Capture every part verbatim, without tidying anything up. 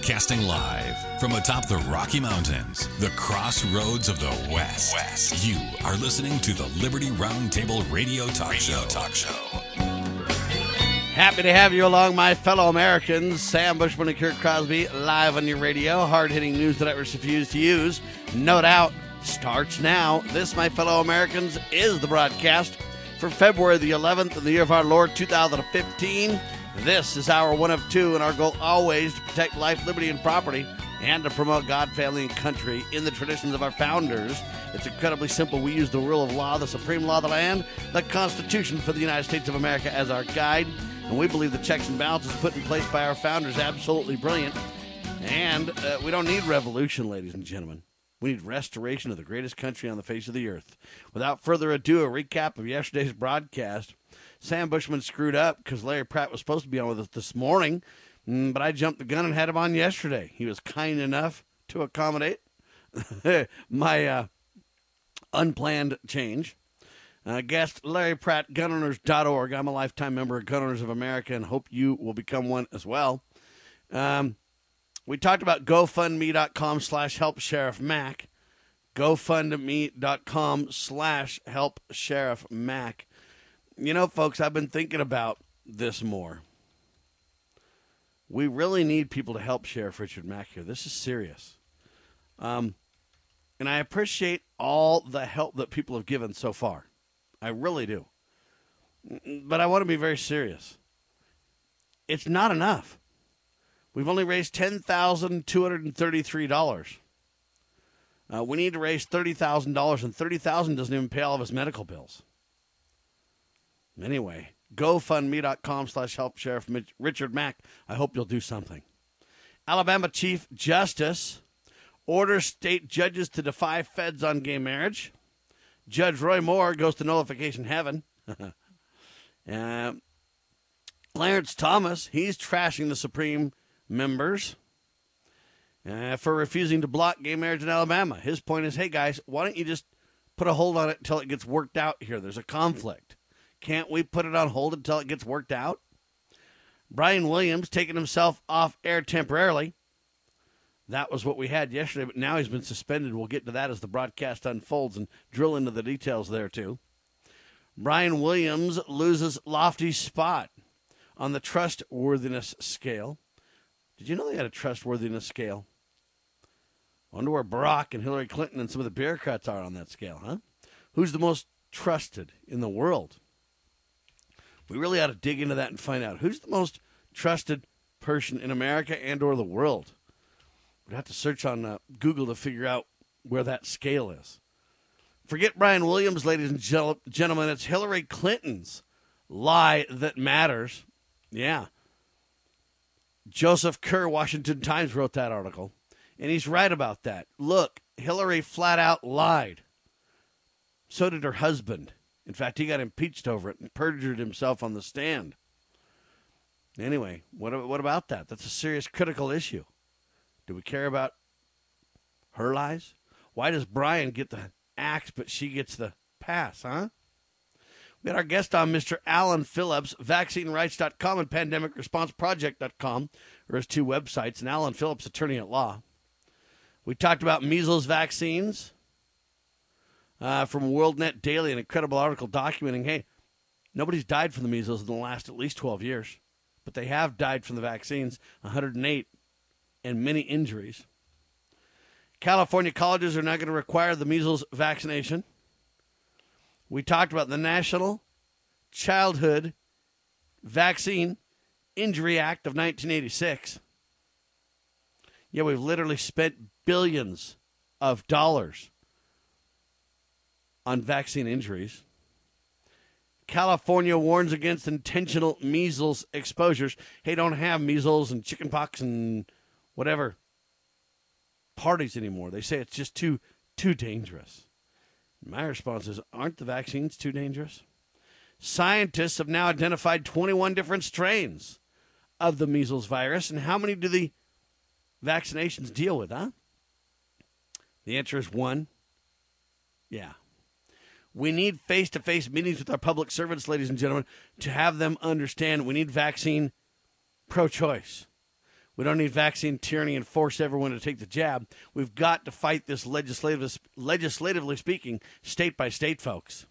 Broadcasting live from atop the Rocky Mountains, the crossroads of the West. West. You are listening to the Liberty Roundtable Radio Talk Radio Show. Talk Show. Happy to have you along, my fellow Americans. Sam Bushman and Kurt Crosby, live on your radio. Hard-hitting news that I refuse to use. No doubt starts now. This, my fellow Americans, is the broadcast for February the eleventh in the year of our Lord, two thousand fifteen. This is our one of two, and our goal always to protect life, liberty, and property, and to promote God, family, and country in the traditions of our founders. It's incredibly simple. We use the rule of law, the supreme law of the land, the Constitution for the United States of America as our guide, and we believe the checks and balances put in place by our founders absolutely brilliant. And uh, we don't need revolution, ladies and gentlemen. We need restoration of the greatest country on the face of the earth. Without further ado, a recap of yesterday's broadcast. Sam Bushman screwed up because Larry Pratt was supposed to be on with us this morning, but I jumped the gun and had him on yesterday. He was kind enough to accommodate my uh, unplanned change. Uh, guest Larry Pratt, gun owners dot org. I'm a lifetime member of Gun Owners of America and hope you will become one as well. Um, we talked about GoFundMe.com slash Help Sheriff Mac. GoFundMe.com slash Help Sheriff Mac. You know, folks, I've been thinking about this more. We really need people to help Sheriff Richard Mack here. This is serious. Um, and I appreciate all the help that people have given so far. I really do. But I want to be very serious. It's not enough. We've only raised ten thousand two hundred thirty-three dollars. Uh, we need to raise thirty thousand dollars, and thirty thousand dollars doesn't even pay all of his medical bills. Anyway, GoFundMe.com slash Help Sheriff Richard Mack. I hope you'll do something. Alabama Chief Justice orders state judges to defy feds on gay marriage. Judge Roy Moore goes to nullification heaven. uh, Clarence Thomas, he's trashing the Supreme members uh, for refusing to block gay marriage in Alabama. His point is, hey, guys, why don't you just put a hold on it until it gets worked out here? There's a conflict. Can't we put it on hold until it gets worked out? Brian Williams taking himself off air temporarily. That was what we had yesterday, but now he's been suspended. We'll get to that as the broadcast unfolds and drill into the details there, too. Brian Williams loses lofty spot on the trustworthiness scale. Did you know they had a trustworthiness scale? I wonder where Barack and Hillary Clinton and some of the bureaucrats are on that scale, huh? Who's the most trusted in the world? We really ought to dig into that and find out who's the most trusted person in America and or the world. We'd have to search on uh, Google to figure out where that scale is. Forget Brian Williams, ladies and gel- gentlemen. It's Hillary Clinton's lie that matters. Yeah. Joseph Kerr, Washington Times, wrote that article, and he's right about that. Look, Hillary flat out lied. So did her husband. In fact, he got impeached over it and perjured himself on the stand. Anyway, what, what about that? That's a serious, critical issue. Do we care about her lies? Why does Brian get the axe, but she gets the pass, huh? We had our guest on, Mister Alan Phillips, vaccine rights dot com and pandemic response project dot com, or his two websites, and Alan Phillips, attorney at law. We talked about measles vaccines. Uh, from WorldNet Daily, an incredible article documenting, hey, nobody's died from the measles in the last at least twelve years, but they have died from the vaccines, one hundred eight, and many injuries. California colleges are now going to require the measles vaccination. We talked about the National Childhood Vaccine Injury Act of nineteen eighty-six. Yeah, we've literally spent billions of dollars on vaccine injuries. California warns against intentional measles exposures. Hey, don't have measles and chickenpox and whatever parties anymore. They say it's just too too dangerous. My response is, aren't the vaccines too dangerous? Scientists have now identified twenty-one different strains of the measles virus, and how many do the vaccinations deal with, huh? The answer is one. Yeah. We need face-to-face meetings with our public servants, ladies and gentlemen, to have them understand we need vaccine pro-choice. We don't need vaccine tyranny and force everyone to take the jab. We've got to fight this legislative, legislatively speaking, state by state, folks.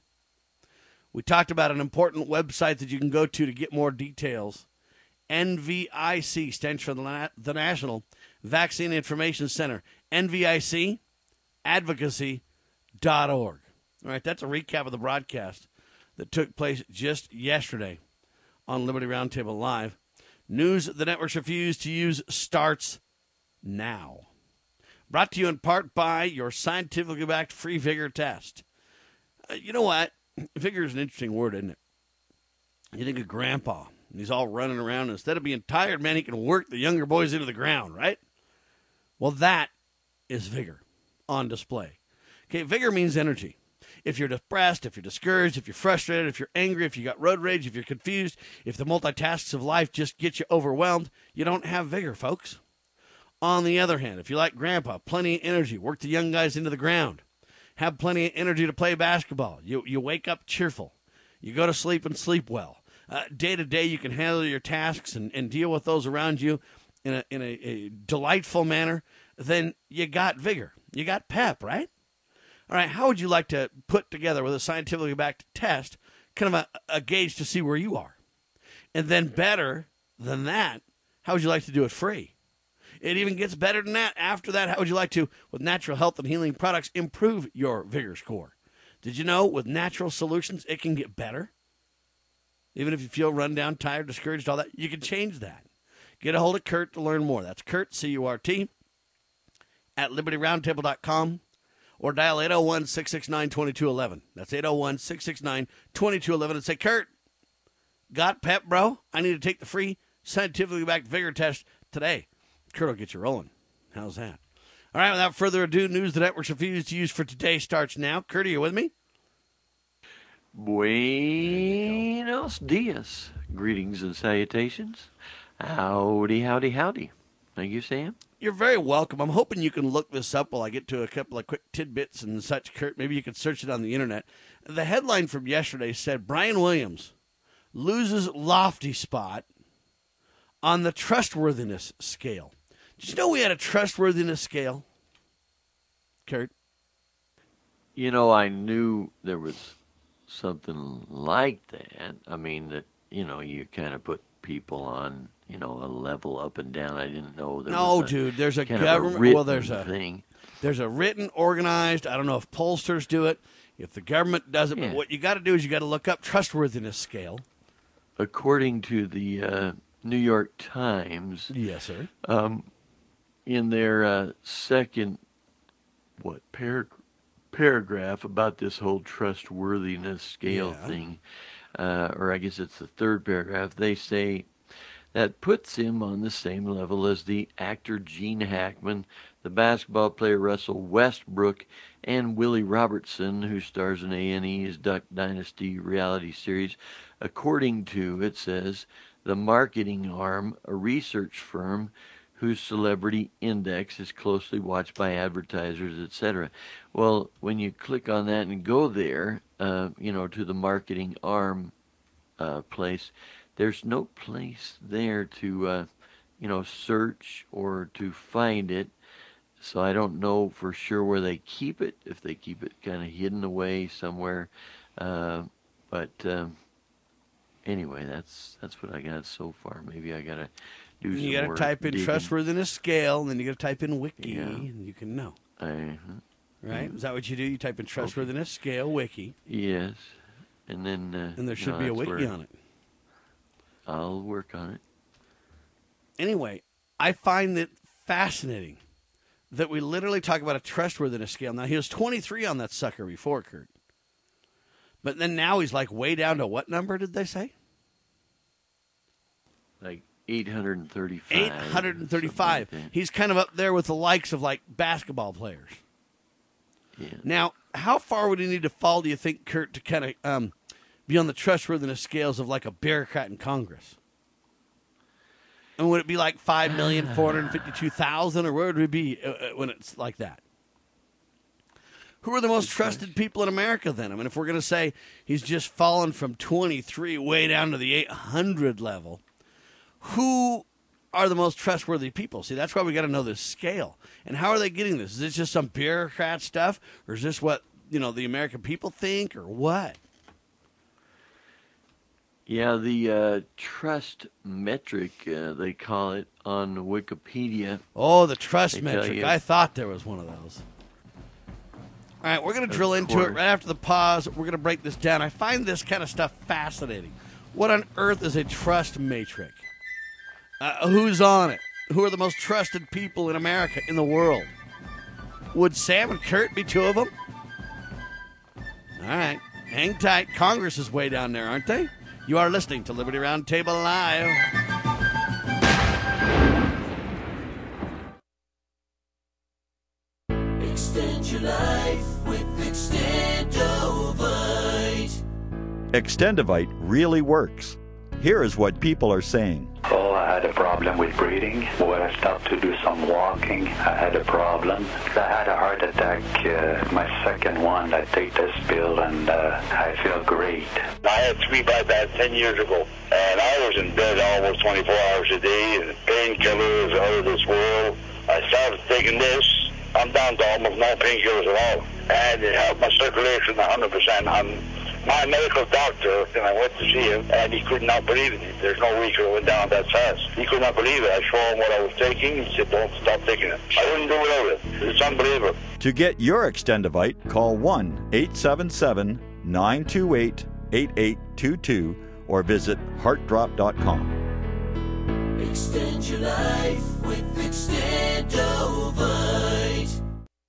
We talked about an important website that you can go to to get more details. N V I C stands for the, the National Vaccine Information Center. N V I C advocacy dot org. All right, that's a recap of the broadcast that took place just yesterday on Liberty Roundtable Live. News the networks refuse to use starts now. Brought to you in part by your scientifically backed free Vigor test. Uh, you know what? Vigor is an interesting word, isn't it? You think of Grandpa, and he's all running around. Instead of being tired, man, he can work the younger boys into the ground, right? Well, that is Vigor on display. Okay, Vigor means energy. If you're depressed, if you're discouraged, if you're frustrated, if you're angry, if you got road rage, if you're confused, if the multitasks of life just get you overwhelmed, you don't have vigor, folks. On the other hand, if you like Grandpa, plenty of energy, work the young guys into the ground, have plenty of energy to play basketball, you you wake up cheerful, you go to sleep and sleep well. Uh, day to day, you can handle your tasks and, and deal with those around you in a in a, a delightful manner, then you got vigor. You got pep, right? All right, how would you like to put together with a scientifically backed test kind of a, a gauge to see where you are? And then better than that, how would you like to do it free? It even gets better than that. After that, how would you like to, with natural health and healing products, improve your vigor score? Did you know with natural solutions, it can get better? Even if you feel run down, tired, discouraged, all that, you can change that. Get a hold of Kurt to learn more. That's Kurt, C U R T, at liberty roundtable dot com. Or dial eight oh one, six six nine, two two one one. That's eight oh one, six six nine, two two one one and say, Kurt, got pep, bro? I need to take the free scientifically backed vigor test today. Kurt will get you rolling. How's that? All right, without further ado, news the networks refuse to use for today starts now. Kurt, are you with me? Buenos dias. Greetings and salutations. Howdy, howdy, howdy. Thank you, Sam. You're very welcome. I'm hoping you can look this up while I get to a couple of quick tidbits and such, Kurt. Maybe you can search it on the internet. The headline from yesterday said, Brian Williams loses lofty spot on the trustworthiness scale. Did you know we had a trustworthiness scale, Kurt? You know, I knew there was something like that. I mean, that, you know, you kind of put people on, you know, a level up and down. I didn't know there no, was a, dude, there's a kind government, of a well, there's a thing. There's a written, organized, I don't know if pollsters do it, if the government does it, yeah. but what you got to do is you got to look up trustworthiness scale. According to the uh, New York Times, yes, sir. Um, in their uh, second, what, par- paragraph about this whole trustworthiness scale Yeah. thing, uh, or I guess it's the third paragraph, they say that puts him on the same level as the actor Gene Hackman, the basketball player Russell Westbrook, and Willie Robertson, who stars in A and E's Duck Dynasty reality series. According to, it says, the marketing arm, a research firm whose celebrity index is closely watched by advertisers, et cetera. Well, when you click on that and go there, uh, you know, to the marketing arm uh, place, there's no place there to, uh, you know, search or to find it. So I don't know for sure where they keep it, if they keep it kind of hidden away somewhere. Uh, but um, anyway, that's that's what I got so far. Maybe I got to do some You got more to type in digging. trustworthiness scale, and then you got to type in wiki, Yeah. and you can know. Uh-huh. Right? Is that what you do? You type in trustworthiness scale wiki, Yes. And then... Uh, and there you should know, be a that's wiki where on it. I'll work on it. Anyway, I find it fascinating that we literally talk about a trustworthiness scale. Now, he was twenty-three on that sucker before, Kurt. But then now he's like way down to what number did they say? Like eight hundred thirty-five. eight hundred thirty-five. Like He's kind of up there with the likes of like basketball players. yeah. Now, how far would he need to fall, do you think, Kurt, to kind of um, be on the trustworthiness scales of like a bureaucrat in Congress? And would it be like five million four hundred fifty-two thousand, or where would we be uh, uh, when it's like that? Who are the most trusted people in America then? I mean, if we're going to say he's just fallen from twenty-three way down to the eight hundred level, who are the most trustworthy people? See, that's why we got to know this scale. And how are they getting this? Is this just some bureaucrat stuff, or is this what, you know, the American people think, or what? Yeah, the uh, trust metric, uh, they call it on Wikipedia. Oh, the trust They metric. you- I thought there was one of those. All right, we're going to drill Of into it course. right after the pause. We're going to break this down. I find this kind of stuff fascinating. What on earth is a trust matrix? Uh, who's on it? Who are the most trusted people in America, in the world? Would Sam and Kurt be two of them? All right, hang tight. Congress is way down there, aren't they? You are listening to Liberty Roundtable Live. Extend your life with Extendovite. Extendovite really works. Here is what people are saying. Oh, I had a problem with breathing. When I stopped to do some walking, I had a problem. I had a heart attack, uh, my second one. I take this pill and uh, I feel great. I had three bypass ten years ago, and I was in bed almost twenty-four hours a day, and painkillers out of this world. I started taking this. I'm down to almost no painkillers at all, and it helped my circulation one hundred percent. I'm my medical doctor, and I went to see him, and he could not believe it. There's no way he could have went down that fast. He could not believe it. I showed him what I was taking. He said, don't stop taking it. I wouldn't do without it. It's unbelievable. To get your Extendovite, call one eight seven seven, nine two eight, eight eight two two or visit heart drop dot com. Extend your life with Extendovite.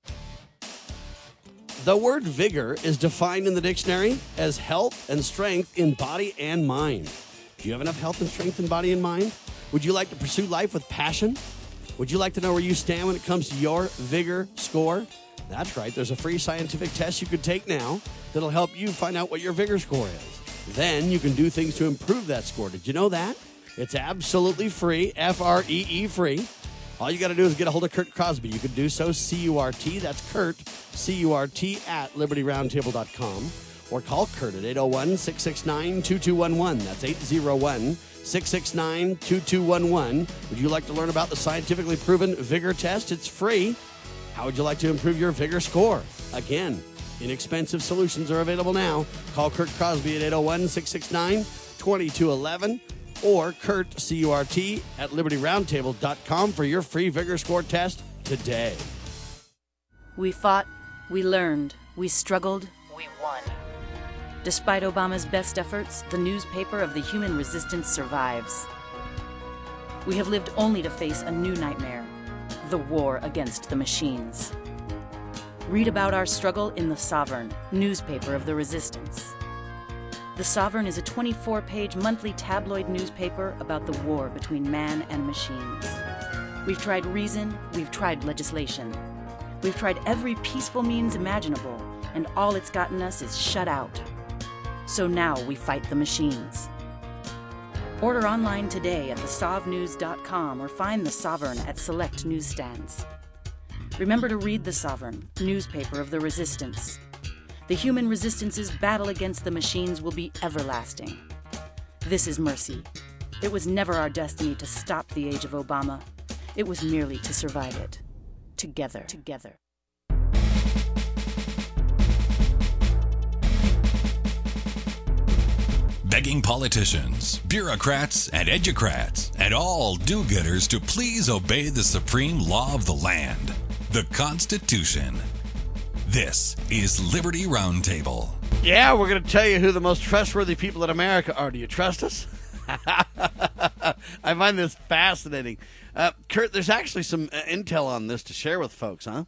The word vigor is defined in the dictionary as health and strength in body and mind. Do you have enough health and strength in body and mind? Would you like to pursue life with passion? Would you like to know where you stand when it comes to your vigor score? That's right. There's a free scientific test you can take now that'll help you find out what your vigor score is. Then you can do things to improve that score. Did you know that? It's absolutely free, F R E E free. All you got to do is get a hold of Kurt Crosby. You can do so, C U R T, that's Kurt, C U R T, at liberty roundtable dot com. Or call Kurt at eight oh one, six six nine, two two one one. That's eight oh one, six six nine, two two one one. Would you like to learn about the scientifically proven vigor test? It's free. How would you like to improve your vigor score? Again, inexpensive solutions are available now. Call Kurt Crosby at eight oh one, six six nine, two two one one. Or Kurt, C U R T, at liberty roundtable dot com for your free vigor score test today. We fought, we learned, we struggled, we won. Despite Obama's best efforts, the newspaper of the human resistance survives. We have lived only to face a new nightmare, the war against the machines. Read about our struggle in The Sovereign, newspaper of the resistance. The Sovereign is a twenty-four page monthly tabloid newspaper about the war between man and machines. We've tried reason, we've tried legislation. We've tried every peaceful means imaginable, and all it's gotten us is shut out. So now we fight the machines. Order online today at the sov news dot com or find The Sovereign at select newsstands. Remember to read The Sovereign, newspaper of the resistance. The human resistance's battle against the machines will be everlasting. This is mercy. It was never our destiny to stop the age of Obama. It was merely to survive it. Together. Together. Begging politicians, bureaucrats, and educrats, and all do-gooders to please obey the supreme law of the land, the Constitution. This is Liberty Roundtable. Yeah, we're going to tell you who the most trustworthy people in America are. Do you trust us? I find this fascinating. Uh, Kurt, there's actually some uh, intel on this to share with folks, huh?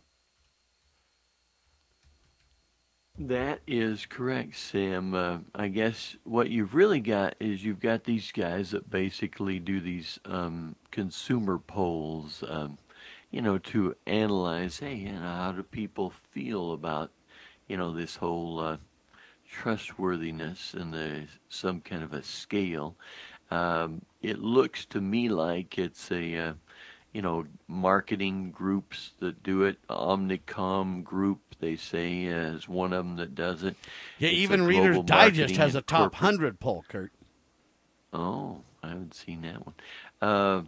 That is correct, Sam. Uh, I guess what you've really got is you've got these guys that basically do these um, consumer polls, um, you know, to analyze, hey, you know, how do people feel about, you know, this whole uh, trustworthiness and the some kind of a scale. Um, it looks to me like it's a, uh, you know, marketing groups that do it. Omnicom Group, they say, uh, is one of them that does it. Yeah, It's even a Reader's global Digest marketing has a and top corporate- one hundred poll, Kurt. Oh, I haven't seen that one. Uh,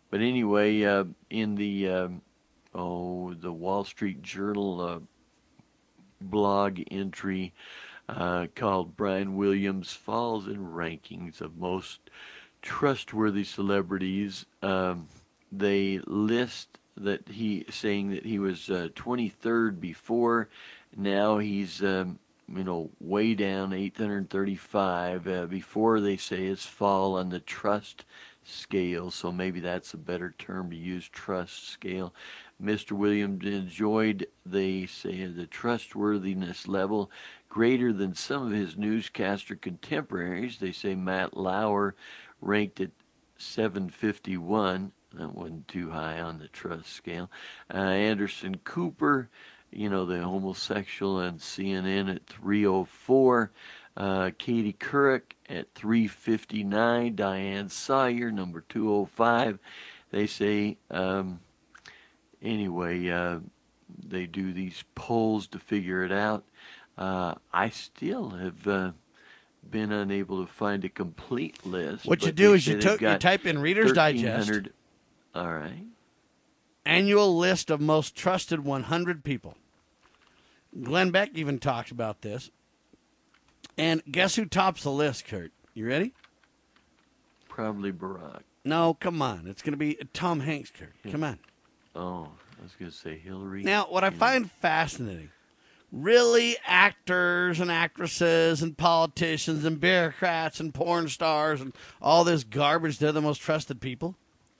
but anyway, uh, in the um, oh the Wall Street Journal uh, blog entry uh, called "Brian Williams Falls in Rankings of Most Trustworthy Celebrities," um, they list that he saying that he was uh, twenty-third before. Now he's um, you know way down, eight hundred thirty-five. Uh, before, they say, his fall on the trust scale, so maybe that's a better term to use, trust scale. Mister Williams enjoyed, they say, the trustworthiness level greater than some of his newscaster contemporaries. They say Matt Lauer ranked at seven fifty-one. That wasn't too high on the trust scale. Uh, Anderson Cooper, you know, the homosexual, on C N N at three oh four. Uh, Katie Couric at three fifty-nine. Diane Sawyer, number two oh five. They say, um, anyway, uh, they do these polls to figure it out. Uh, I still have uh, been unable to find a complete list. What you do is you, to- you type in Reader's Digest. All right. Annual list of most trusted one hundred people. Glenn Beck even talked about this. And guess who tops the list, Kurt? You ready? Probably Barack. No, come on. It's going to be Tom Hanks, Kurt. Come on. Oh, I was going to say Hillary. Now, what I find fascinating, really actors and actresses and politicians and bureaucrats and porn stars and all this garbage, they're the most trusted people?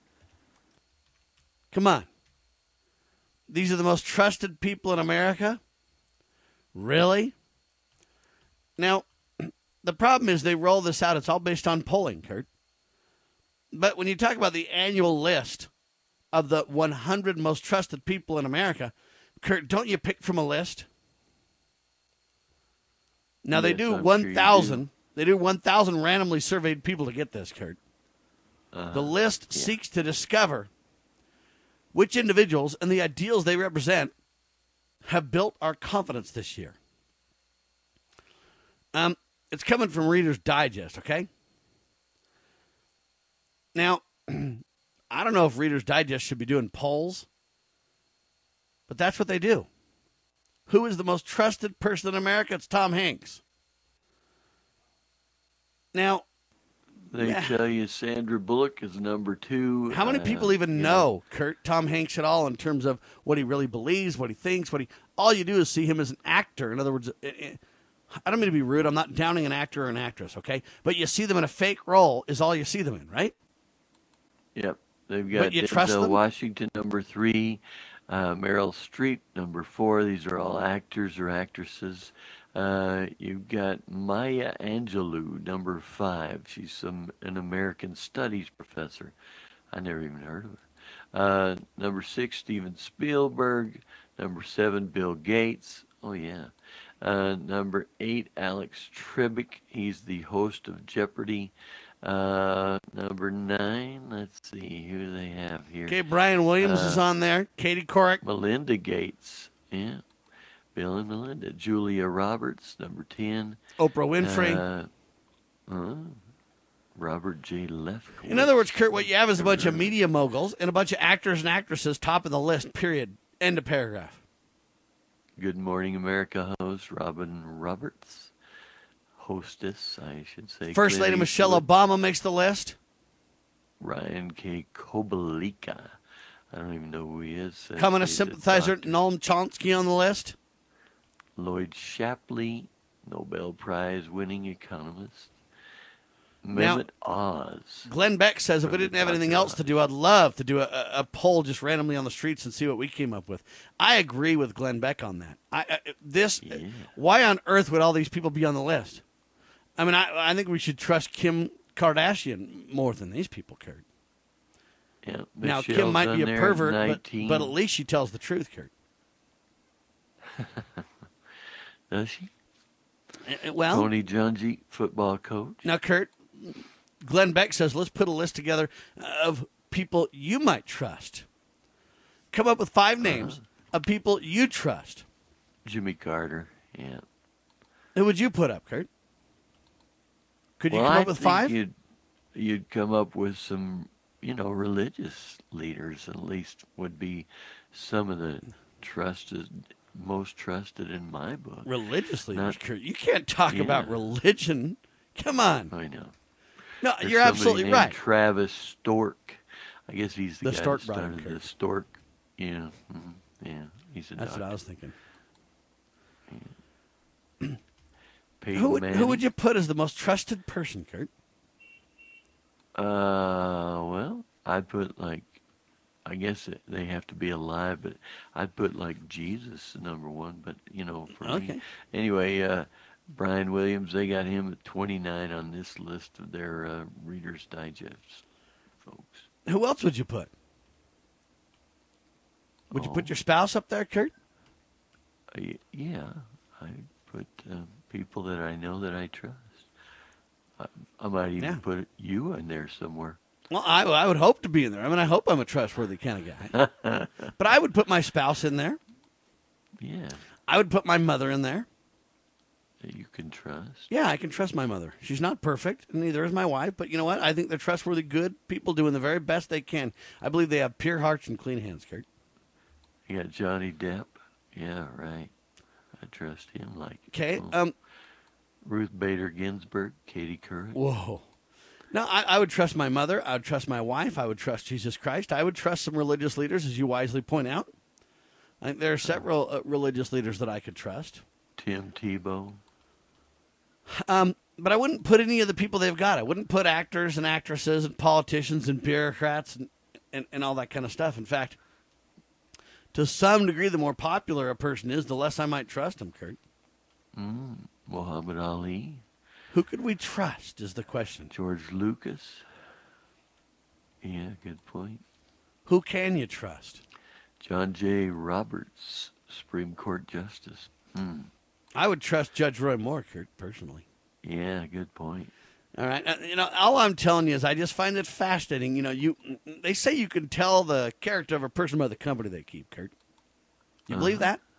Come on. These are the most trusted people in America? Really? Now, the problem is they roll this out. It's all based on polling, Kurt. But when you talk about the annual list of the one hundred most trusted people in America, Kurt, don't you pick from a list? Now, they Yes, do I'm one thousand. sure you do. They do one thousand randomly surveyed people to get this, Kurt. Uh, The list yeah. seeks to discover which individuals and the ideals they represent have built our confidence this year. Um, it's coming from Reader's Digest, okay? Now, I don't know if Reader's Digest should be doing polls, but that's what they do. Who is the most trusted person in America? It's Tom Hanks. Now, They yeah. tell you Sandra Bullock is number two. How many uh, people even you know, Kurt, Tom Hanks at all in terms of what he really believes, what he thinks, what he... All you do is see him as an actor. In other words, it, it, I don't mean to be rude. I'm not downing an actor or an actress, okay? But you see them in a fake role is all you see them in, right? Yep. They've But got you trust Denzel them? Washington, number three. Uh, Meryl Streep, number four. These are all actors or actresses. Uh, you've got Maya Angelou, number five. She's some an American Studies professor. I never even heard of her. Uh, number six, Steven Spielberg. Number seven, Bill Gates. Oh, yeah. Uh, number eight, Alex Trebek. He's the host of Jeopardy. Uh, number nine, let's see who do they have here. Okay, Brian Williams Uh, is on there. Katie Couric. Melinda Gates. Yeah. Bill and Melinda. Julia Roberts, number ten. Oprah Winfrey. Uh, uh, Robert J. Lefkowitz. In other words, Kurt, what you have is a bunch of media moguls and a bunch of actors and actresses top of the list, period. End of paragraph. Good Morning America host Robin Roberts. Hostess, I should say. First Clint Lady Michelle Eastwood. Obama makes the list. Ryan K. Kobalika. I don't even know who he is. Uh, Communist he's a sympathizer doctor. Noam Chomsky on the list. Lloyd Shapley, Nobel Prize winning economist. Now- Mehmet Oz. Glenn Beck says if we didn't have anything else to do, I'd love to do a, a, a poll just randomly on the streets and see what we came up with. I agree with Glenn Beck on that. I, I this Yeah. why on earth would all these people be on the list? I mean, I, I think we should trust Kim Kardashian more than these people, Kurt. Yeah, Now, Kim Michelle's might be on a there, pervert, but, nineteen. but at least she tells the truth, Kurt. Does she? Uh, Well, Tony Dungy, football coach. now, Kurt, Glenn Beck says, let's put a list together of people you might trust. Come up with five names Uh-huh. of people you trust. Jimmy Carter. Yeah. Who would you put up, Kurt? Could you well, come I up with think five? You'd, you'd come up with some you know, religious leaders at least would be some of the trusted, most trusted in my book. Religious leaders, Not, Kurt. You can't talk yeah. about religion. Come on. I know. No, There's you're absolutely named right. Travis Stork. I guess he's the, The guy Stork that brother, started Kurt. the Stork. Yeah, mm, yeah. He's a That's doctor. what I was thinking. Peyton Who would, Manning. who would you put as the most trusted person, Kurt? Uh, well, I'd put like, I guess it, they have to be alive, but I'd put like Jesus number one. But you know, for Okay. me, anyway, uh, Brian Williams, they got him at twenty-nine on this list of their uh, Reader's Digest folks. Who else would you put? Would you Oh. put your spouse up there, Kurt? Uh, y- yeah, I put uh, people that I know that I trust. I, I might even Yeah. put you in there somewhere. Well, I, I would hope to be in there. I mean, I hope I'm a trustworthy kind of guy. But I would put my spouse in there. Yeah, I would put my mother in there. that you can trust. Yeah, I can trust my mother. She's not perfect, and neither is my wife. But you know what? I think they're trustworthy, good people doing the very best they can. I believe they have pure hearts and clean hands, Kurt. You got Johnny Depp. Yeah, right. I trust him like. Okay. oh. Um. Ruth Bader Ginsburg, Katie Couric. Whoa. No, I, I would trust my mother. I would trust my wife. I would trust Jesus Christ. I would trust some religious leaders, as you wisely point out. I think there are several uh, religious leaders that I could trust. Tim Tebow. Um, but I wouldn't put any of the people they've got. I wouldn't put actors and actresses and politicians and bureaucrats and, and, and all that kind of stuff. In fact, to some degree, the more popular a person is, the less I might trust them, Kurt. Mm, Muhammad Ali. Who could we trust is the question. George Lucas. Yeah, good point. Who can you trust? John J. Roberts, Supreme Court Justice. Hmm. I would trust Judge Roy Moore, Kurt, personally. Yeah, good point. All right. Uh, you know, all I'm telling you is I just find it fascinating. You know, you they say you can tell the character of a person by the company they keep, Kurt. You Uh-huh. believe that?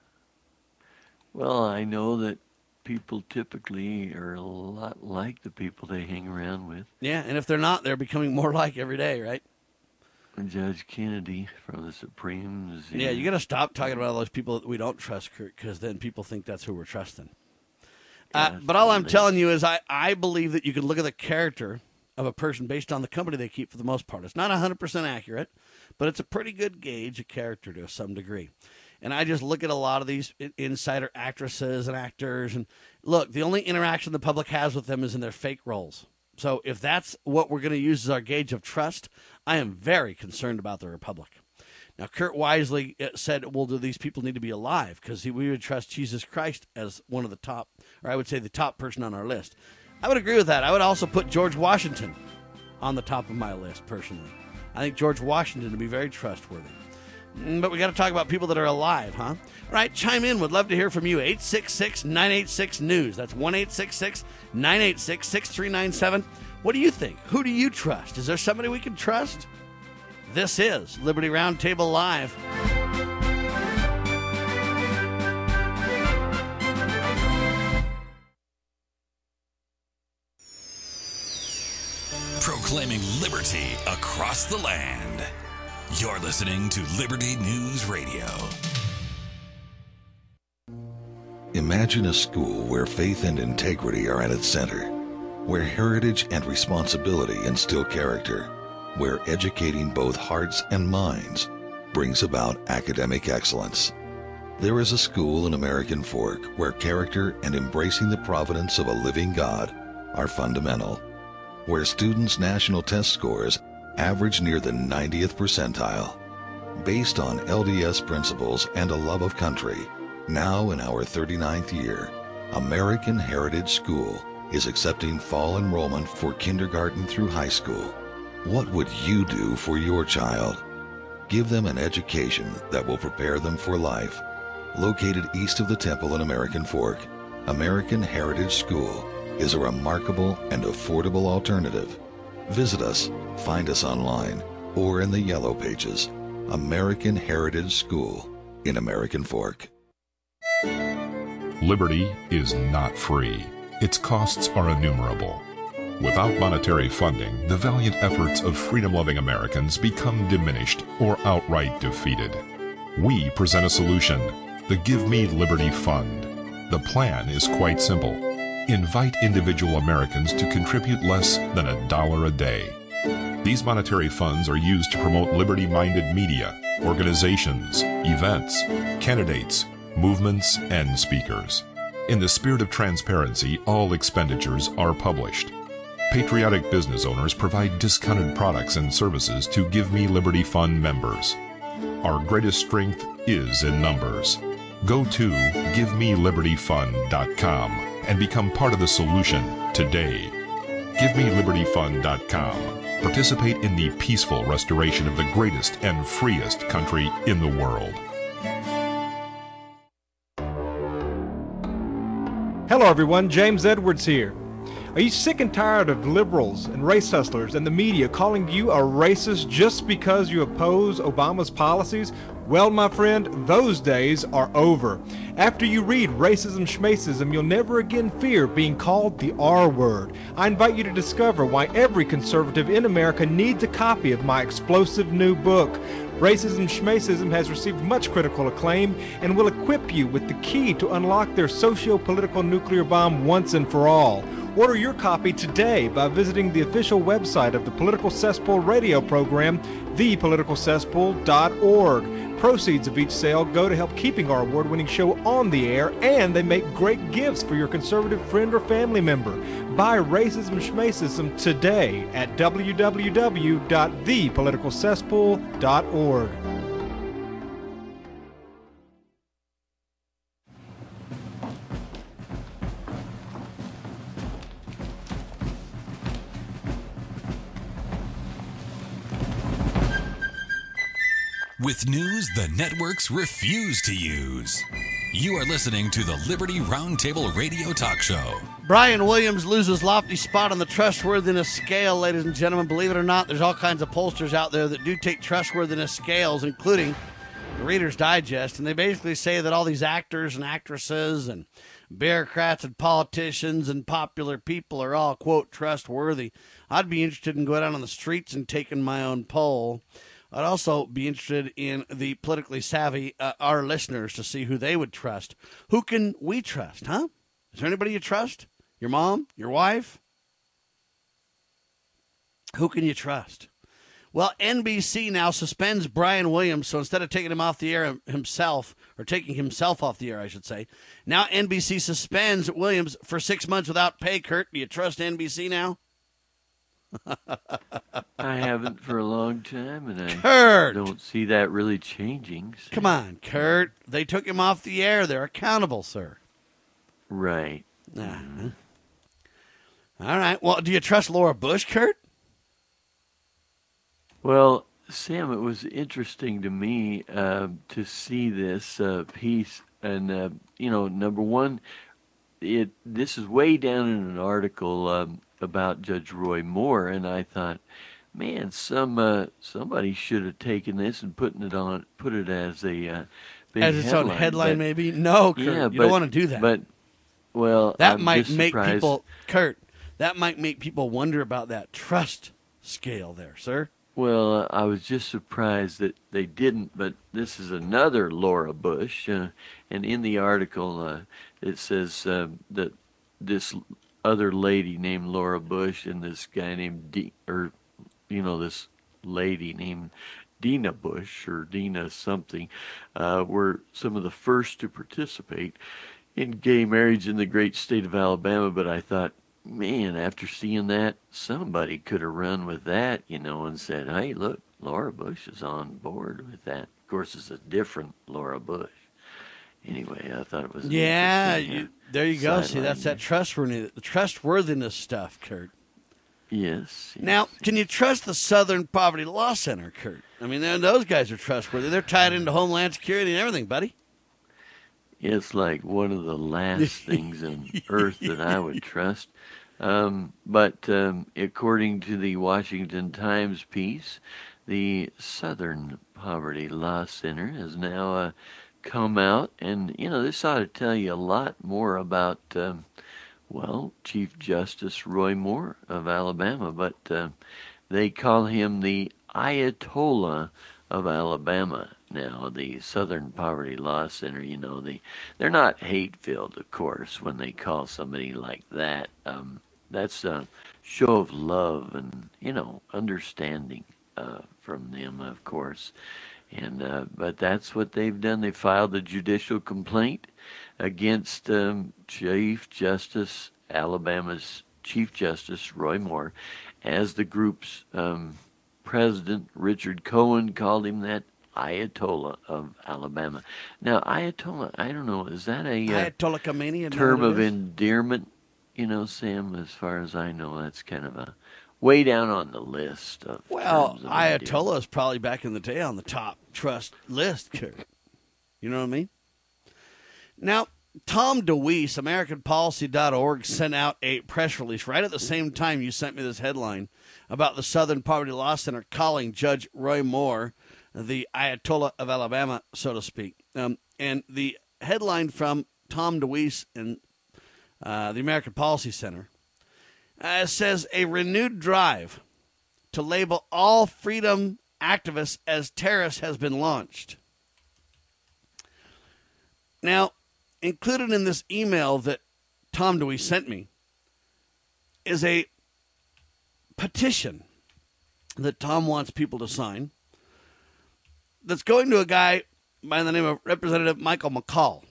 Well, I know that people typically are a lot like the people they hang around with. Yeah, and if they're not, they're becoming more like every day, right? Judge Kennedy from the Supremes. Yeah, you got to stop talking about all those people that we don't trust, Kurt, because then people think that's who we're trusting. Uh, Yeah, but all I'm they- telling you is I, I believe that you can look at the character of a person based on the company they keep for the most part. It's not one hundred percent accurate, but it's a pretty good gauge of character to some degree. And I just look at a lot of these insider actresses and actors, and look, the only interaction the public has with them is in their fake roles. So if that's what we're going to use as our gauge of trust, I am very concerned about the Republic. Now, Kurt wisely said, well, do these people need to be alive? Because we would trust Jesus Christ as one of the top, or I would say the top person on our list. I would agree with that. I would also put George Washington on the top of my list, personally. I think George Washington would be very trustworthy. But we got to talk about people that are alive, huh? All right, chime in. Would love to hear from you. eight six six, nine eight six, news. That's one eight six six, nine eight six, six three nine seven. What do you think? Who do you trust? Is there somebody we can trust? This is Liberty Roundtable Live. Proclaiming liberty across the land. You're listening to Liberty News Radio. Imagine a school where faith and integrity are at its center, where heritage and responsibility instill character, where educating both hearts and minds brings about academic excellence. There is a school in American Fork where character and embracing the providence of a living God are fundamental, where students' national test scores average near the ninetieth percentile. Based on L D S principles and a love of country, now in our thirty-ninth year, American Heritage School is accepting fall enrollment for kindergarten through high school. What would you do for your child? Give them an education that will prepare them for life. Located east of the Temple in American Fork, American Heritage School is a remarkable and affordable alternative. Visit us, find us online, or in the Yellow Pages. American Heritage School in American Fork. Liberty is not free. Its costs are innumerable. Without monetary funding, the valiant efforts of freedom-loving Americans become diminished or outright defeated. We present a solution, the Give Me Liberty Fund. The plan is quite simple. Invite individual Americans to contribute less than a dollar a day. These monetary funds are used to promote liberty-minded media, organizations, events, candidates, movements, and speakers. In the spirit of transparency, all expenditures are published. Patriotic business owners provide discounted products and services to Give Me Liberty Fund members. Our greatest strength is in numbers. Go to give me liberty fund dot com and become part of the solution today. give me liberty fund dot com. Participate in the peaceful restoration of the greatest and freest country in the world. Hello everyone, James Edwards here. Are you sick and tired of liberals and race hustlers and the media calling you a racist just because you oppose Obama's policies? Well, my friend, those days are over. After you read Racism Schmacism, you'll never again fear being called the R word. I invite you to discover why every conservative in America needs a copy of my explosive new book. Racism Schmacism has received much critical acclaim and will equip you with the key to unlock their socio-political nuclear bomb once and for all. Order your copy today by visiting the official website of the Political Cesspool radio program, the political cesspool dot org. Proceeds of each sale go to help keeping our award-winning show on the air, and they make great gifts for your conservative friend or family member. Buy Racism Schmacism today at w w w dot the political cesspool dot org. With news the networks refuse to use. You are listening to the Liberty Roundtable Radio Talk Show. Brian Williams loses lofty spot on the trustworthiness scale, ladies and gentlemen. Believe it or not, there's all kinds of pollsters out there that do take trustworthiness scales, including the Reader's Digest, and they basically say that all these actors and actresses and bureaucrats and politicians and popular people are all, quote, trustworthy. I'd be interested in going out on the streets and taking my own poll. I'd also be interested in the politically savvy, uh, our listeners, to see who they would trust. Who can we trust, huh? Is there anybody you trust? Your mom? Your wife? Who can you trust? Well, N B C now suspends Brian Williams, so instead of taking him off the air himself, or taking himself off the air, I should say, now N B C suspends Williams for six months without pay. Kurt, do you trust N B C now? I haven't for a long time, and I Kurt! don't see that really changing. So. Come on, Kurt. They took him off the air. They're accountable, sir. Right. Uh-huh. All right. Well, do you trust Laura Bush, Kurt? Well, Sam, it was interesting to me uh, to see this uh, piece. And, uh, you know, number one, it this is way down in an article um, about Judge Roy Moore, and I thought, man, some uh, somebody should have taken this and putting it on, put it as a uh, big as its headline. own headline, but, maybe. No, Kurt, yeah, you but, don't want to do that. But well, that I'm might just make surprised. people, Kurt. That might make people wonder about that trust scale there, sir. Well, uh, I was just surprised that they didn't, but this is another Laura Bush, uh, and in the article uh, it says uh, that this other lady named Laura Bush and this guy named D, or you know, this lady named Dina Bush or Dina something, uh, were some of the first to participate in gay marriage in the great state of Alabama. But I thought, man, after seeing that, somebody could have run with that, you know, and said, hey, look, Laura Bush is on board with that. Of course, it's a different Laura Bush. Anyway, I thought it was an yeah. interesting, uh, You, there you go. See, that's there. that trustworthiness, the trustworthiness stuff, Kurt. Yes, yes. Now, can you trust the Southern Poverty Law Center, Kurt? I mean, those guys are trustworthy. They're tied into Homeland Security and everything, buddy. It's like one of the last things on earth that I would trust. Um, but um, according to the Washington Times piece, the Southern Poverty Law Center has now uh, come out, and you know, this ought to tell you a lot more about um, Well, Chief Justice Roy Moore of Alabama, but uh, they call him the Ayatollah of Alabama now, the Southern Poverty Law Center. You know, the, they're not hate-filled, of course, when they call somebody like that. Um, that's a show of love and, you know, understanding uh, from them, of course. And uh, but that's what they've done. They filed a judicial complaint against um, Chief Justice, Alabama's Chief Justice Roy Moore, as the group's um, president, Richard Cohen, called him that Ayatollah of Alabama. Now, Ayatollah, I don't know, is that a uh, Ayatollah Khomeini, term of endearment? You know, Sam, as far as I know, that's kind of a way down on the list of Well, terms of Ayatollah is probably back in the day on the top trust list, Kurt. You know what I mean? Now, Tom DeWeese, American Policy dot org, sent out a press release right at the same time you sent me this headline about the Southern Poverty Law Center calling Judge Roy Moore the Ayatollah of Alabama, so to speak. Um, and the headline from Tom DeWeese and uh, the American Policy Center uh, says, a renewed drive to label all freedom activists as terrorists has been launched. Now, included in this email that Tom DeWeese sent me is a petition that Tom wants people to sign that's going to a guy by the name of Representative Michael McCall.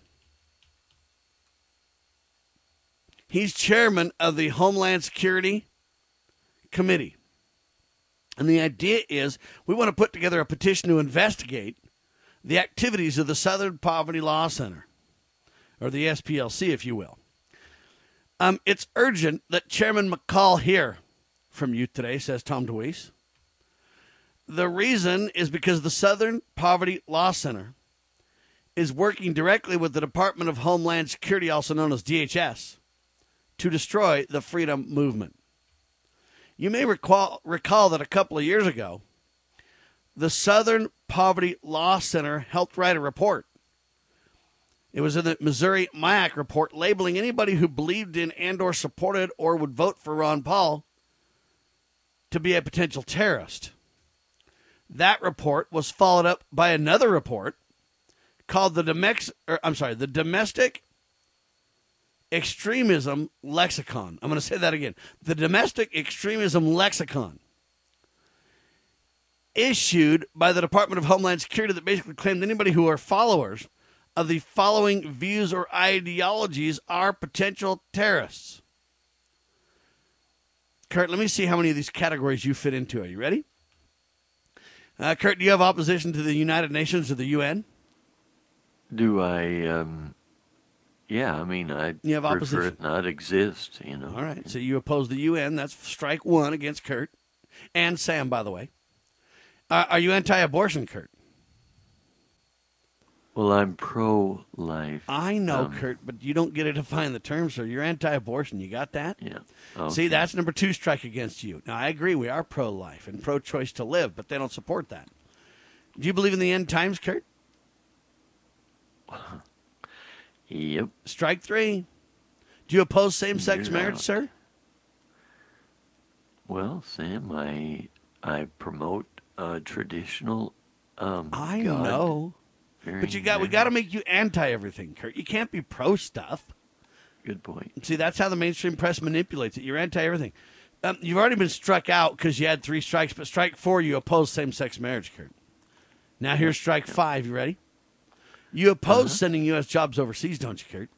He's chairman of the Homeland Security Committee. And the idea is we want to put together a petition to investigate the activities of the Southern Poverty Law Center, or the S P L C, if you will. Um, it's urgent that Chairman McCall hear from you today, says Tom DeWeese. The reason is because the Southern Poverty Law Center is working directly with the Department of Homeland Security, also known as D H S, to destroy the freedom movement. You may recall, recall that a couple of years ago, the Southern Poverty Law Center helped write a report. It was in the Missouri M I A C report labeling anybody who believed in and or supported or would vote for Ron Paul to be a potential terrorist. That report was followed up by another report called the Domex, or, I'm sorry, the Domestic Extremism Lexicon. I'm going to say that again. The Domestic Extremism Lexicon, issued by the Department of Homeland Security, that basically claimed anybody who are followers of the following views or ideologies are potential terrorists. Kurt, let me see how many of these categories you fit into. Are you ready? Uh, Kurt, do you have opposition to the United Nations or the U N? Do I, um, yeah, I mean, I you have prefer opposition. it not exist, you know. All right, so you oppose the U N. That's strike one against Kurt. And Sam, by the way. Uh, are you anti-abortion, Kurt? Well, I'm pro-life. I know, um, Kurt, but you don't get to define the term, so you're anti-abortion. You got that? Yeah. Okay. See, that's number two strike against you. Now, I agree, we are pro-life and pro-choice to live, but they don't support that. Do you believe in the end times, Kurt? Yep. Strike three. Do you oppose same-sex You're marriage, out. sir? Well, Sam, I I promote uh, traditional. Um, I God know, but you got we got to make you anti-everything, Kurt. You can't be pro-stuff. Good point. See, that's how the mainstream press manipulates it. You're anti-everything. Um, you've already been struck out because you had three strikes, but strike four, you oppose same-sex marriage, Kurt. Now here's strike five. You ready? You oppose Uh-huh. sending U S jobs overseas, don't you, Kurt?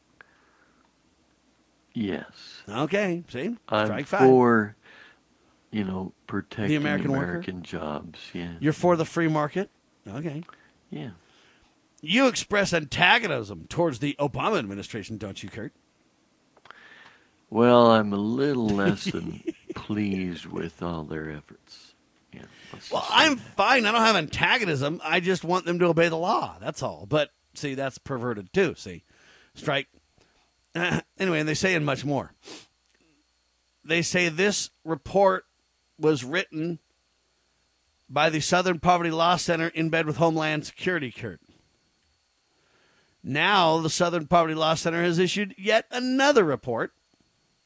Yes. Okay, see? I'm Strike five. for, you know, protecting The American worker? American jobs. Yeah. You're for the free market? Okay. Yeah. You express antagonism towards the Obama administration, don't you, Kurt? Well, I'm a little less than pleased with all their efforts. Yeah. let's Well, just say I'm that. fine. I don't have antagonism. I just want them to obey the law. That's all. But, see, that's perverted, too. See? Strike. Anyway, and they say in much more. They say this report was written by the Southern Poverty Law Center in bed with Homeland Security, Kurt. Now the Southern Poverty Law Center has issued yet another report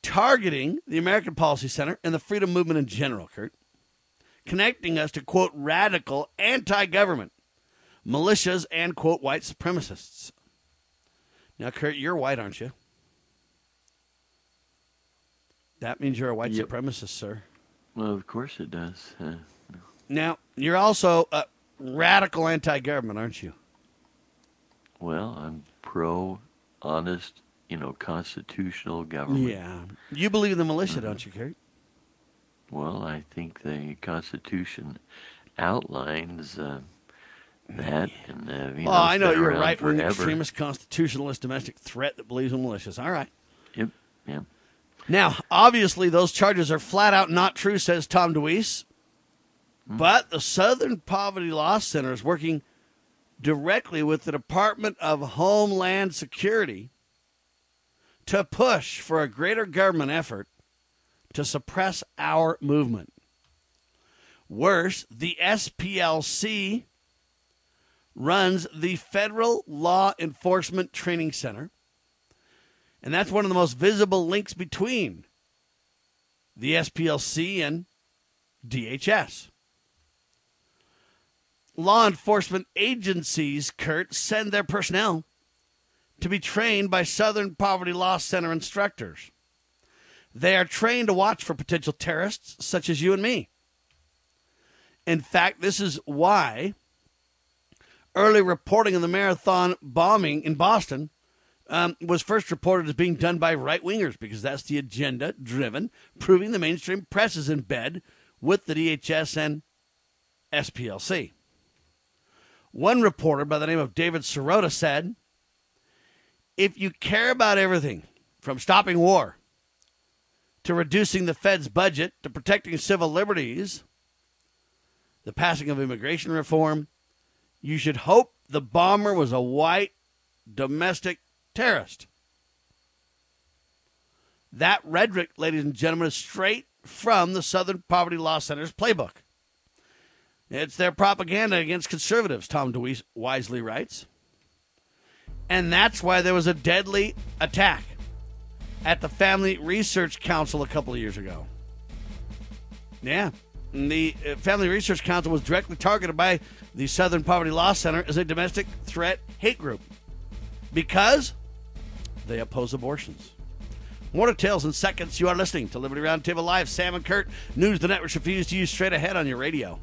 targeting the American Policy Center and the freedom movement in general, Kurt, connecting us to, quote, radical anti-government militias and, quote, white supremacists. Now, Kurt, you're white, aren't you? That means you're a white Yep. supremacist, sir. Well, of course it does. Uh, Now, you're also a radical anti-government, aren't you? well, I'm pro, honest, you know, constitutional government. Yeah. You believe in the militia, uh-huh. don't you, Kurt? Well, I think the Constitution outlines uh, that. And, uh, you know, oh, I know been you're a around right-wing forever. extremist, constitutionalist, domestic threat that believes in militias. All right. Yep, yep. Now, obviously, those charges are flat out not true, says Tom DeWeese. Mm. But the Southern Poverty Law Center is working directly with the Department of Homeland Security to push for a greater government effort to suppress our movement. Worse, the S P L C runs the Federal Law Enforcement Training Center, and that's one of the most visible links between the S P L C and D H S. Law enforcement agencies, Kurt, send their personnel to be trained by Southern Poverty Law Center instructors. They are trained to watch for potential terrorists such as you and me. In fact, this is why early reporting of the marathon bombing in Boston um, was first reported as being done by right-wingers, because that's the agenda-driven, proving the mainstream press is in bed with the D H S and S P L C. One reporter by the name of David Sirota said, if you care about everything from stopping war to reducing the Fed's budget to protecting civil liberties, the passing of immigration reform, you should hope the bomber was a white domestic terrorist. That rhetoric, ladies and gentlemen, is straight from the Southern Poverty Law Center's playbook. It's their propaganda against conservatives, Tom DeWeese wisely writes. And that's why there was a deadly attack at the Family Research Council a couple of years ago. Yeah. The Family Research Council was directly targeted by the Southern Poverty Law Center as a domestic threat hate group because they oppose abortions. More details in seconds. You are listening to Liberty Roundtable Live. Sam and Kurt, news the networks refuse to use straight ahead on your radio.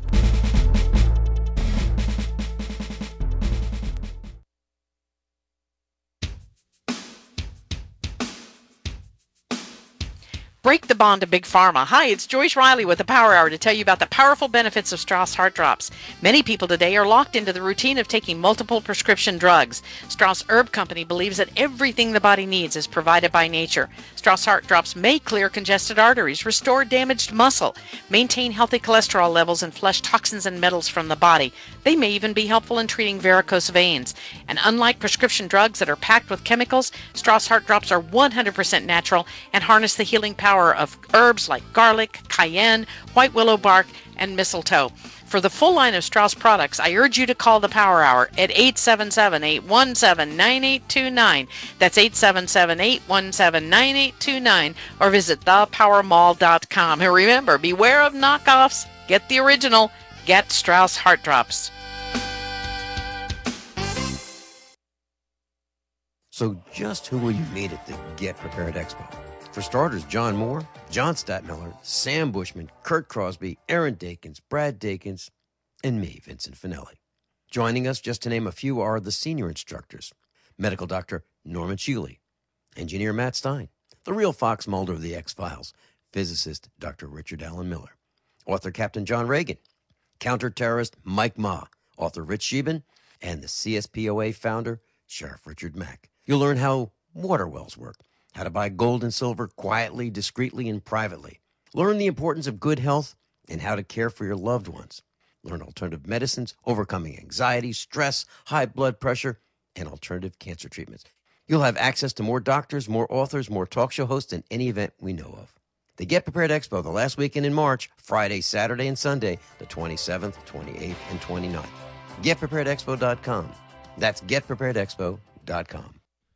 Break the bond to Big Pharma. Hi, it's Joyce Riley with the Power Hour to tell you about the powerful benefits of Strauss Heart Drops. Many people today are locked into the routine of taking multiple prescription drugs. Strauss Herb Company believes that everything the body needs is provided by nature. Strauss Heart Drops may clear congested arteries, restore damaged muscle, maintain healthy cholesterol levels, and flush toxins and metals from the body. They may even be helpful in treating varicose veins. And unlike prescription drugs that are packed with chemicals, Strauss Heart Drops are one hundred percent natural and harness the healing power of herbs like garlic, cayenne, white willow bark, and mistletoe. For the full line of Strauss products, I urge you to call the Power Hour at eight seven seven, eight one seven, nine eight two nine. That's eight seven seven, eight one seven, nine eight two nine, or visit the power mall dot com. And remember, beware of knockoffs. Get the original. Get Strauss Heart Drops. So just who will you meet at the Get Prepared Expo? For starters, John Moore, John Stadtmiller, Sam Bushman, Kurt Crosby, Aaron Dakins, Brad Dakins, and me, Vincent Finelli. Joining us, just to name a few, are the senior instructors, medical doctor Norman Shealy, engineer Matt Stein, the real Fox Mulder of the X-Files, physicist Doctor Richard Allen Miller, author Captain John Reagan, counter-terrorist Mike Ma, author Rich Sheben, and the C S P O A founder, Sheriff Richard Mack. You'll learn how water wells work, how to buy gold and silver quietly, discreetly, and privately. Learn the importance of good health and how to care for your loved ones. Learn alternative medicines, overcoming anxiety, stress, high blood pressure, and alternative cancer treatments. You'll have access to more doctors, more authors, more talk show hosts than any event we know of. The Get Prepared Expo, the last weekend in March, Friday, Saturday, and Sunday, the twenty-seventh, twenty-eighth, and twenty-ninth. get prepared expo dot com. That's get prepared expo dot com.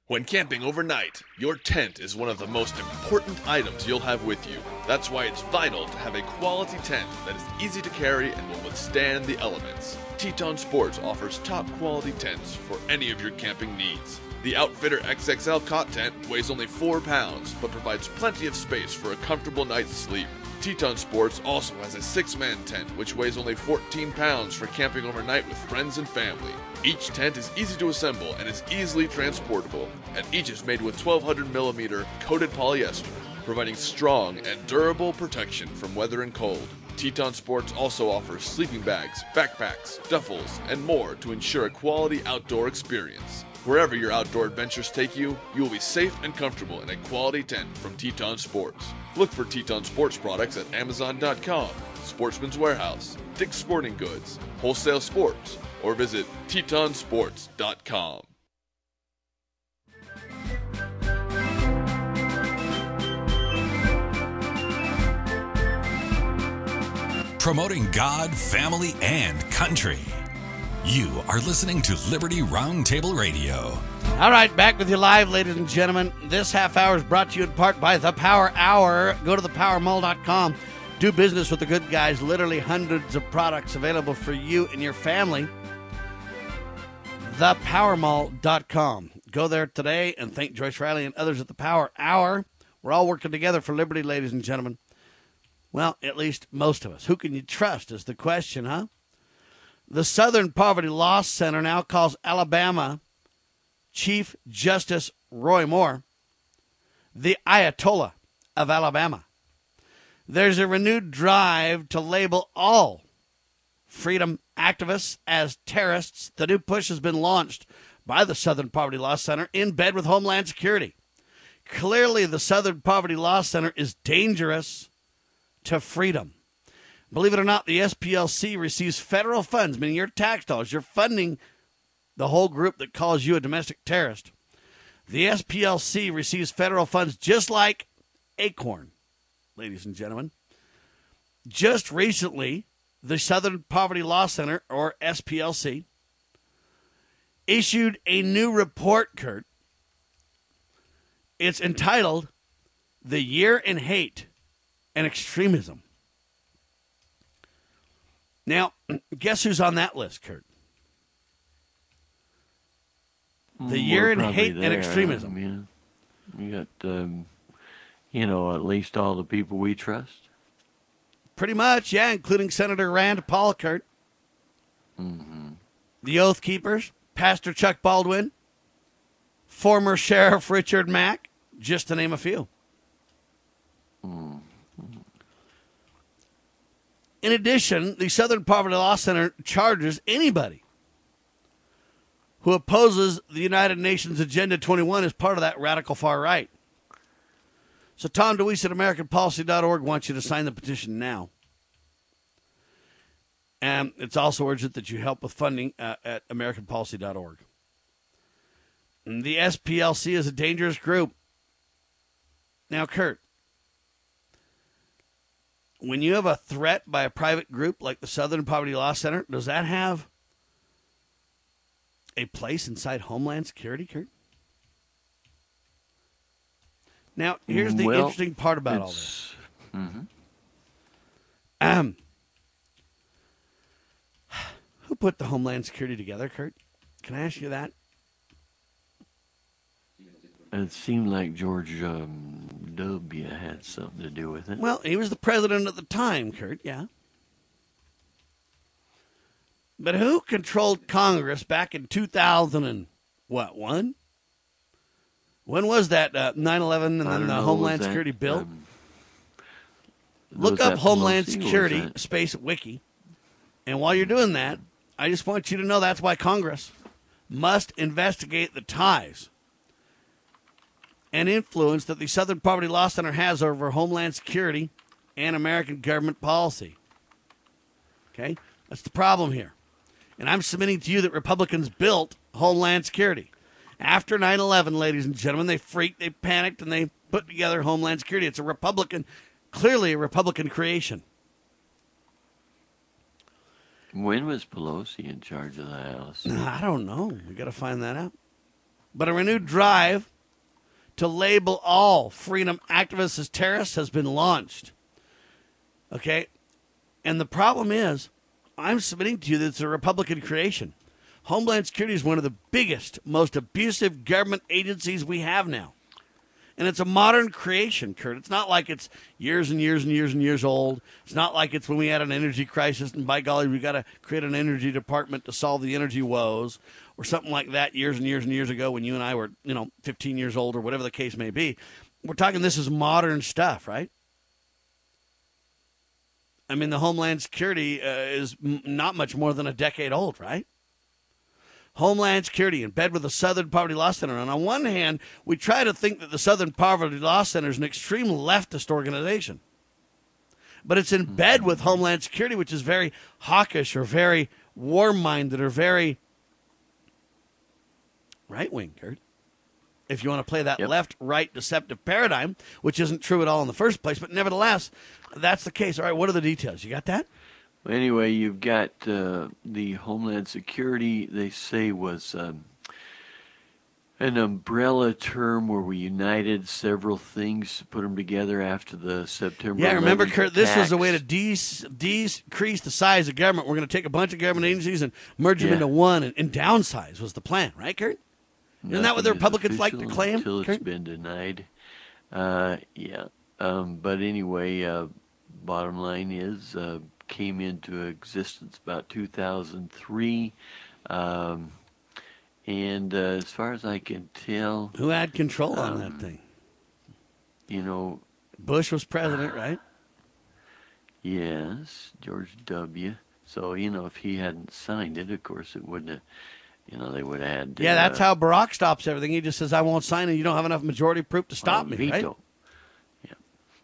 When camping overnight, your tent is one of the most important items you'll have with you. That's why it's vital to have a quality tent that is easy to carry and will withstand the elements. Teton Sports offers top quality tents for any of your camping needs. The Outfitter X X L cot tent weighs only four pounds, but provides plenty of space for a comfortable night's sleep. Teton Sports also has a six-man tent, which weighs only fourteen pounds for camping overnight with friends and family. Each tent is easy to assemble and is easily transportable, and each is made with twelve hundred millimeter coated polyester, providing strong and durable protection from weather and cold. Teton Sports also offers sleeping bags, backpacks, duffels, and more to ensure a quality outdoor experience. Wherever your outdoor adventures take you, you will be safe and comfortable in a quality tent from Teton Sports. Look for Teton Sports products at Amazon dot com, Sportsman's Warehouse, Dick's Sporting Goods, Wholesale Sports, or visit Teton Sports dot com. Promoting God, family, and country. You are listening to Liberty Roundtable Radio. All right, back with you live, ladies and gentlemen. This half hour is brought to you in part by The Power Hour. Go to the power mall dot com. Do business with the good guys. Literally hundreds of products available for you and your family. the power mall dot com. Go there today and thank Joyce Riley and others at The Power Hour. We're all working together for liberty, ladies and gentlemen. Well, at least most of us. Who can you trust is the question, huh? The Southern Poverty Law Center now calls Alabama Chief Justice Roy Moore the Ayatollah of Alabama. There's a renewed drive to label all freedom activists as terrorists. The new push has been launched by the Southern Poverty Law Center in bed with Homeland Security. Clearly, the Southern Poverty Law Center is dangerous to freedom. Believe it or not, the S P L C receives federal funds, meaning your tax dollars. You're funding the whole group that calls you a domestic terrorist. The S P L C receives federal funds just like Acorn, ladies and gentlemen. Just recently, the Southern Poverty Law Center, or S P L C, issued a new report, Kurt. It's entitled The Year in Hate and Extremism. Now, guess who's on that list, Kurt? The Year in Hate there. and Extremism. Yeah. You got, um, you know, at least all the people we trust. Pretty much, yeah, including Senator Rand Paul, Kurt. Mm-hmm. The Oath Keepers, Pastor Chuck Baldwin, former Sheriff Richard Mack, just to name a few. Mm-hmm. In addition, the Southern Poverty Law Center charges anybody who opposes the United Nations Agenda twenty-one as part of that radical far right. So Tom DeWeese at American Policy dot org wants you to sign the petition now. And it's also urgent that you help with funding uh, at American Policy dot org. And the S P L C is a dangerous group. Now, Kurt, when you have a threat by a private group like the Southern Poverty Law Center, does that have a place inside Homeland Security, Kurt? Now, here's the well, interesting part about all this. Mm-hmm. Um, who put the Homeland Security together, Kurt? Can I ask you that? It seemed like George um, W. had something to do with it. Well, he was the president at the time, Kurt, yeah. But who controlled Congress back in two thousand and what, one? When was that uh, nine eleven and then the know, Homeland that, Security bill? Um, Look up Homeland Security Space Wiki. And while you're doing that, I just want you to know that's why Congress must investigate the ties and influence that the Southern Poverty Law Center has over Homeland Security and American government policy. Okay? That's the problem here. And I'm submitting to you that Republicans built Homeland Security. After nine eleven, ladies and gentlemen, they freaked, they panicked, and they put together Homeland Security. It's a Republican, clearly a Republican creation. When was Pelosi in charge of the House? I don't know. We got to find that out. But a renewed drive to label all freedom activists as terrorists has been launched. Okay? And the problem is, I'm submitting to you that it's a Republican creation. Homeland Security is one of the biggest, most abusive government agencies we have now. And it's a modern creation, Kurt. It's not like it's years and years and years and years old. It's not like it's when we had an energy crisis and, by golly, we got to create an energy department to solve the energy woes or something like that years and years and years ago when you and I were, you know, fifteen years old or whatever the case may be. We're talking this is modern stuff, right? I mean, the Homeland Security uh, is m- not much more than a decade old, right? Homeland Security in bed with the Southern Poverty Law Center. And on one hand, we try to think that the Southern Poverty Law Center is an extreme leftist organization. But it's in bed with Homeland Security, which is very hawkish or very warm-minded or very right-wing, Kurt. If you want to play that yep. left-right deceptive paradigm, which isn't true at all in the first place. But nevertheless, that's the case. All right, what are the details? You got that? Well, anyway, you've got uh, the Homeland Security, they say, was um, an umbrella term where we united several things to put them together after the September Yeah, remember, Kurt, attacks. this was a way to de- decrease the size of government. We're going to take a bunch of government agencies and merge them Yeah. into one and, and downsize was the plan, right, Kurt? Isn't that what the Nothing is Republicans like to official claim? until it's Kurt? been denied. Uh, yeah. Um, but anyway, uh, bottom line is, uh, came into existence about two thousand three. Um, and uh, as far as I can tell... Who had control on um, that thing? You know... Bush was president, right? Yes, George W. So, you know, if he hadn't signed it, of course, it wouldn't have... You know, they would have had... Yeah, uh, that's how Barack stops everything. He just says, I won't sign it. You don't have enough majority proof to stop uh, me, veto. right?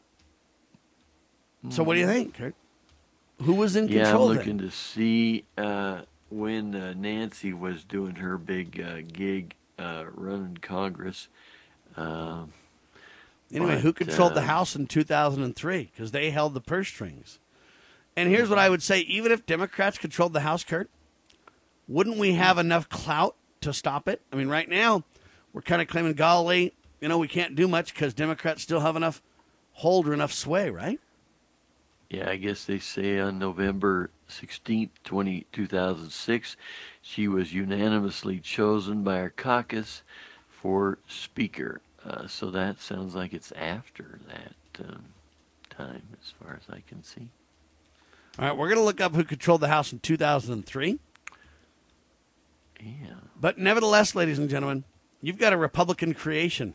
So what do you think, Kurt? Who was in Yeah, I'm control looking then? to see uh, when uh, Nancy was doing her big uh, gig uh, running Congress. Uh, Anyway, but, who controlled the uh, House in two thousand three? Because they held the purse strings. And here's what I would say. Even if Democrats controlled the House, Kurt, wouldn't we have enough clout to stop it? I mean, right now, we're kind of claiming, golly, you know, we can't do much because Democrats still have enough hold or enough sway, right? Yeah, I guess they say on November sixteenth, two thousand six, she was unanimously chosen by our caucus for Speaker. Uh, so that sounds like it's after that um, time, as far as I can see. All right, we're going to look up who controlled the House in two thousand three. Yeah. But nevertheless, ladies and gentlemen, you've got a Republican creation.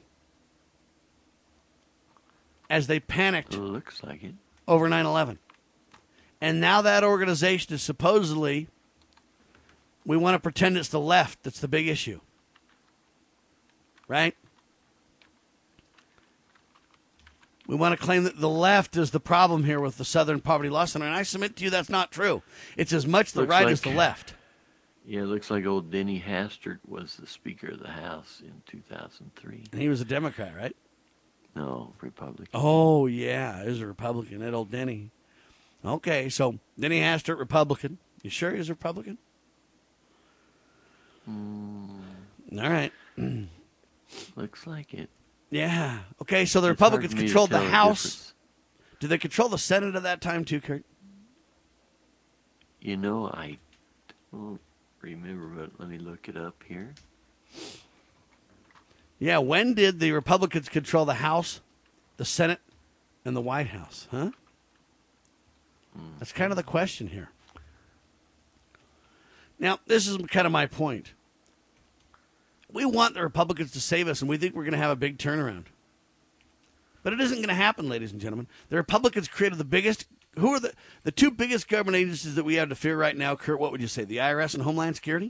As they panicked It looks like it. over nine eleven. And now that organization is supposedly, we want to pretend it's the left that's the big issue. Right? We want to claim that the left is the problem here with the Southern Poverty Law Center. And I submit to you that's not true. It's as much the Looks right like- as the left. Yeah, it looks like old Denny Hastert was the Speaker of the House in two thousand three. And he was a Democrat, right? No, Republican. Oh, yeah, he was a Republican, that old Denny. Okay, so Denny Hastert, Republican. You sure he's a Republican? Mm, All right. looks like it. Yeah. Okay, so the It's hard Republicans for me to controlled the tell the House. difference. Did they control the Senate at that time too, Kurt? You know, I don't remember, but let me look it up here. Yeah, when did the Republicans control the House, the Senate, and the White House? Huh? That's kind of the question here. Now, this is kind of my point. We want the Republicans to save us, and we think we're going to have a big turnaround. But it isn't going to happen, ladies and gentlemen. The Republicans created the biggest... Who are the, the two biggest government agencies that we have to fear right now, Kurt? What would you say, the I R S and Homeland Security?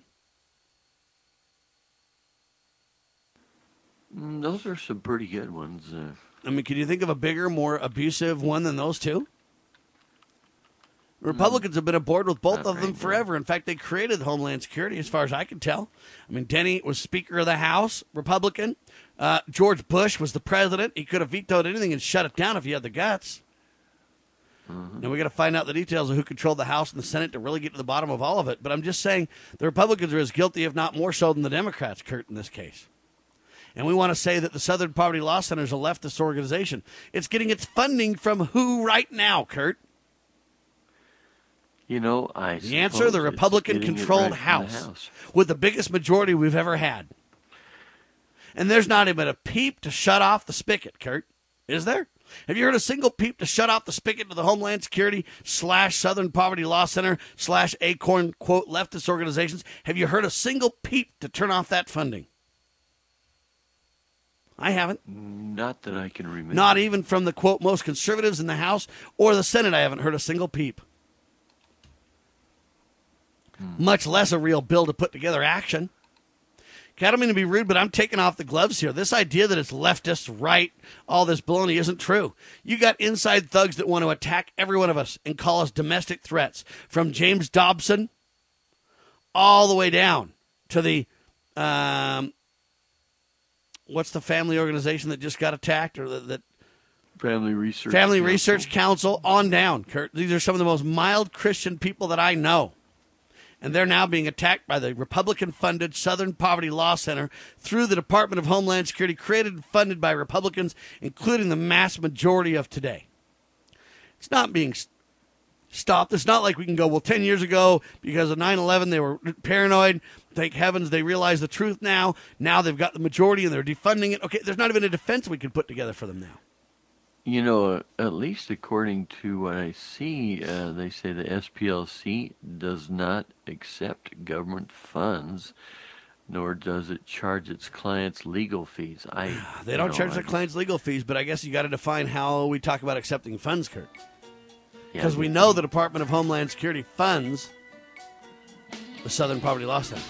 Mm, those are some pretty good ones. Uh, I mean, can you think of a bigger, more abusive one than those two? Republicans have been aboard with both of them forever. In fact, they created Homeland Security, as far as I can tell. I mean, Denny was Speaker of the House, Republican. Uh, George Bush was the president. He could have vetoed anything and shut it down if he had the guts. Mm-hmm. Now, we got to find out the details of who controlled the House and the Senate to really get to the bottom of all of it. But I'm just saying the Republicans are as guilty, if not more so, than the Democrats, Kurt, in this case. And we want to say that the Southern Poverty Law Center is a leftist organization. It's getting its funding from who right now, Kurt? You know, I The answer, the Republican-controlled right House, House, with the biggest majority we've ever had. And there's not even a peep to shut off the spigot, Kurt. Is there? Have you heard a single peep to shut off the spigot to the Homeland Security slash Southern Poverty Law Center slash Acorn, quote, leftist organizations? Have you heard a single peep to turn off that funding? I haven't. Not that I can remember. Not even from the, quote, most conservatives in the House or the Senate, I haven't heard a single peep. Hmm. Much less a real bill to put together action. I don't mean to be rude, but I'm taking off the gloves here. This idea that it's leftist, right, all this baloney isn't true. You got inside thugs that want to attack every one of us and call us domestic threats, from James Dobson all the way down to the, um, what's the family organization that just got attacked, or that, that Family Research Family Council. Research Council on down, Kurt. These are some of the most mild Christian people that I know. And they're now being attacked by the Republican-funded Southern Poverty Law Center through the Department of Homeland Security, created and funded by Republicans, including the mass majority of today. It's not being stopped. It's not like we can go, well, ten years ago, because of nine eleven, they were paranoid. Thank heavens they realize the truth now. Now they've got the majority and they're defunding it. Okay, there's not even a defense we can put together for them now. You know, at least according to what I see, uh, they say the S P L C does not accept government funds, nor does it charge its clients legal fees. I They don't you know, charge I their just- clients legal fees, but I guess you got to define how we talk about accepting funds, Kurt. Yeah, Because we I know the Department of Homeland Security funds the Southern Poverty Law Center.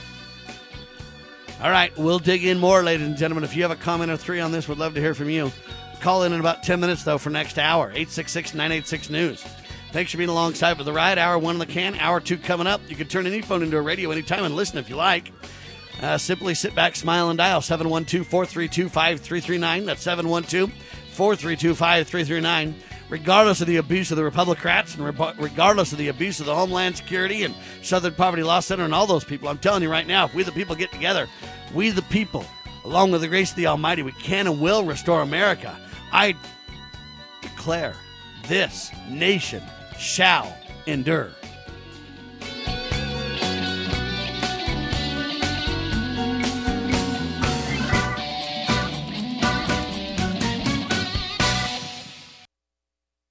All right, we'll dig in more, ladies and gentlemen. If you have a comment or three on this, we'd love to hear from you. Call in in about ten minutes, though, for next hour. eight six six, nine eight six, news. Thanks for being alongside for the ride. Hour one in the can, hour two coming up. You can turn any phone into a radio anytime and listen if you like. Uh, simply sit back, smile, and dial seven one two, four three two, five three three nine. That's seven one two, four three two, five three three nine. Regardless of the abuse of the Republicrats and re- regardless of the abuse of the Homeland Security and Southern Poverty Law Center and all those people, I'm telling you right now, if we the people get together, we the people, along with the grace of the Almighty, we can and will restore America. I declare this nation shall endure.